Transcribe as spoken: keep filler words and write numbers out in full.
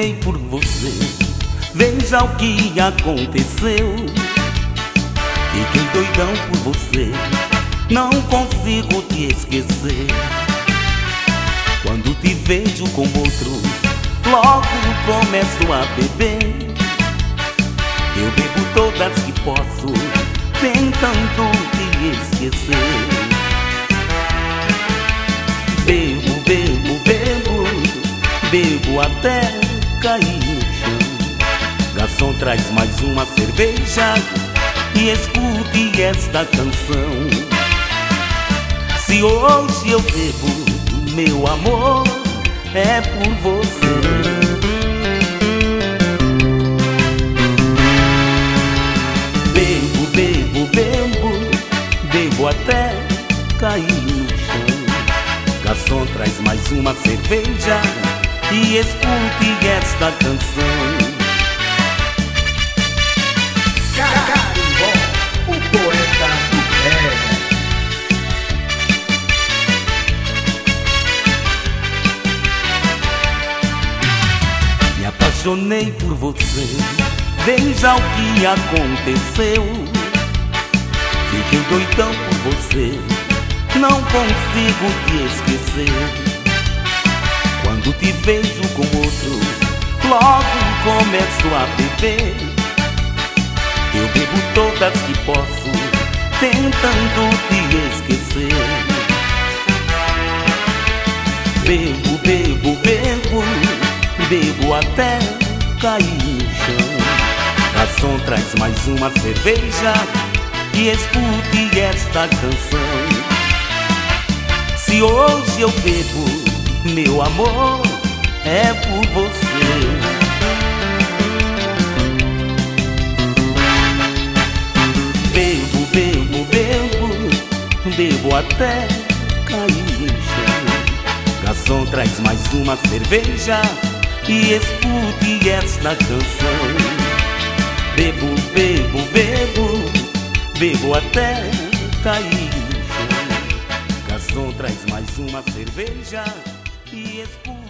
apaixonei por você. Veja o que aconteceu. Fiquei doidão por você, não consigo te esquecer. Quando te vejo com outro, logo começo a beber. Eu bebo todas que posso, tentando te esquecer. Bebo, bebo, bebo, bebo até cair no chão. Garçom, traz mais uma cerveja e escute esta canção. Se hoje eu bebo, meu amor, é por você. Bebo, bebo, bebo, bebo até cair no chão. Garçom, traz mais uma cerveja e escute esta canção. Carimbó, o poeta do reggae. Me apaixonei por você, veja o que aconteceu. Fiquei doidão por você, não consigo te esquecer. Quando te vejo com outro, logo começo a beber. Eu bebo todas que posso, tentando te esquecer. Bebo, bebo, bebo, bebo até cair no chão. Garçom, traz mais uma cerveja e escute esta canção. Se hoje eu bebo, meu amor, é por você. Bebo, bebo, bebo, bebo até cair no chão. Garçom, traz mais uma cerveja e escute esta canção. Bebo, bebo, bebo, bebo até cair no chão. Garçom, traz mais uma cerveja e escute